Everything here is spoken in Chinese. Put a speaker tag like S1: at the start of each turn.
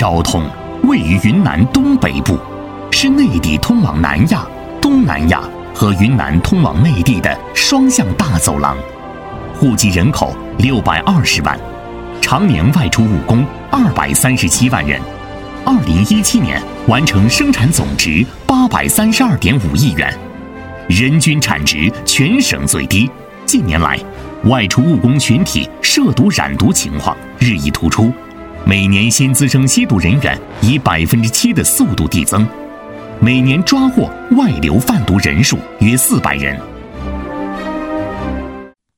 S1: 昭通位于云南东北部，是内地通往南亚、东南亚和云南通往内地的双向大走廊，户籍人口620万，常年外出务工237万人。2017年完成生产总值832.5亿元，人均产值全省最低。近年来，外出务工群体涉毒染毒情况日益突出，每年新滋生吸毒人员以7%的速度递增，每年抓获外流贩毒人数约400人。